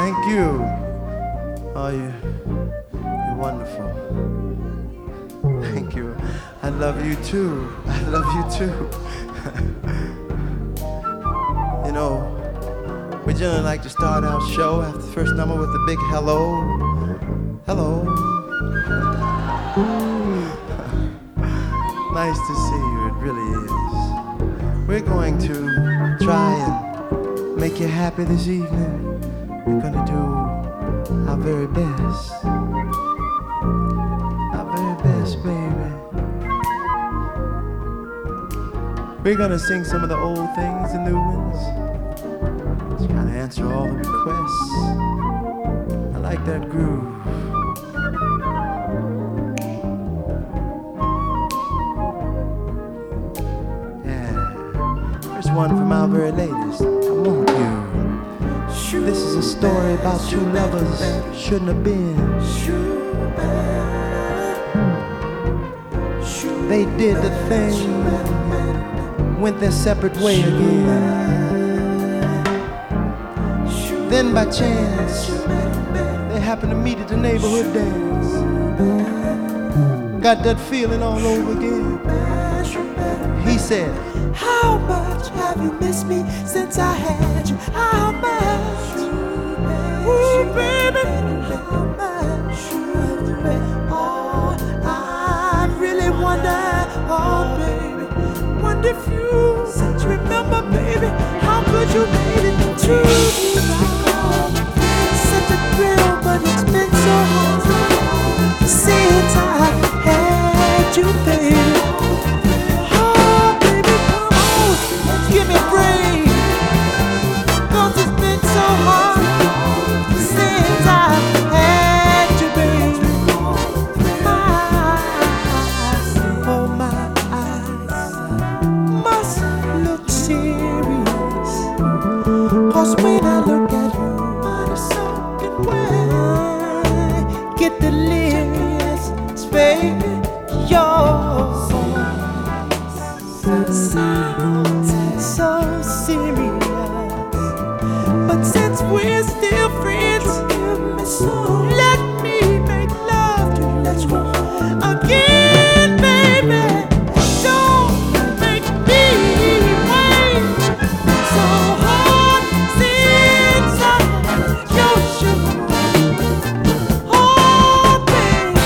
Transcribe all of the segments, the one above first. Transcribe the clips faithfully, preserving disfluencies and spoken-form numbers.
Thank you. Oh, you, you're wonderful. Thank you. I love you too. I love you too. You know, we generally like to start our show after the first number with a big hello. Hello. Nice to see you, it really is. We're going to try and make you happy this evening. We're gonna do our very best. Our very best, baby. We're gonna sing some of the old things and new ones. Just trying to answer all the requests. I like that groove. One from our very latest. I want you. This is a story about two lovers shouldn't have been. They did the thing, went their separate way again. Then by chance, they happened to meet at the neighborhood dance. Got that feeling all over again. He said, how much have you missed me since I had you? How much? Ooh, baby, how much? Oh, I really wonder, oh, baby, wonder if you since remember, baby, how could you made it to me? Such a thrill, but it's been so hard since I had you, baby. Give me a break, 'cause it's been so hard since I had you, baby. My eyes, oh my eyes must look serious, 'cause when I look at you, I'm soaking wet, get delirious, baby, your sound so serious, but since we're still friends, so let me make love to you. Let's go again, baby. Don't make me wait so hard since I your sugar. Oh, baby,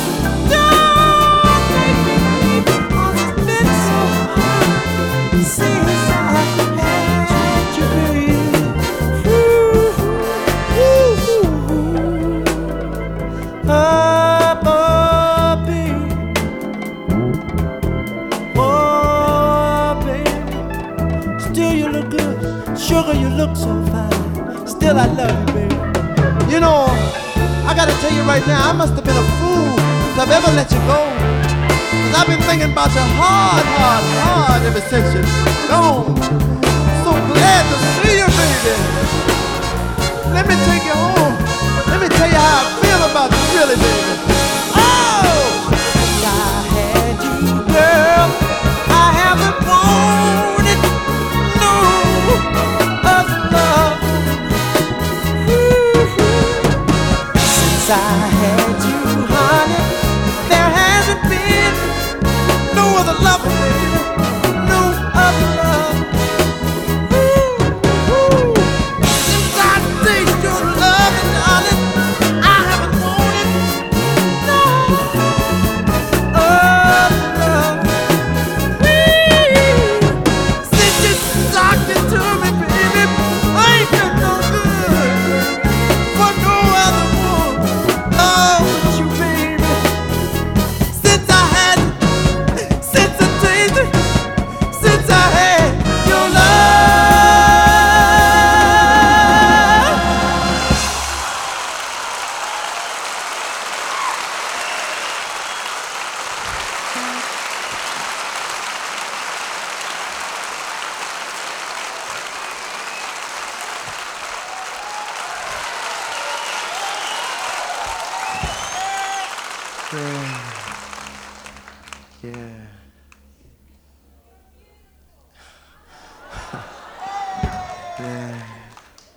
don't make me, 'cause it's been so hard since I had you, baby. Ooh, ooh, ooh. Oh, oh, baby. Oh, baby. Still you look good. Sugar, you look so fine. Still I love you, baby. you know, I gotta tell you right now, I must have been a fool if I've ever let you go. 'Cause I've been thinking about you hard, hard, hard ever since you're gone. So glad to see you, baby. Let me take you home. Let me tell you how I feel about you, really, baby. Oh! Since I had you, girl, I haven't wanted no other love. Ooh. Since I had you, honey, there hasn't been no other love, baby, no other love. Ooh, ooh. Since I tasted your love, darling, I haven't wanted no other love. Ooh. Since you socked it to me, baby, I ain't got no good for no other one. Oh, with you, baby. Since I had Since I tasted, since I had your love. Yeah. Yeah.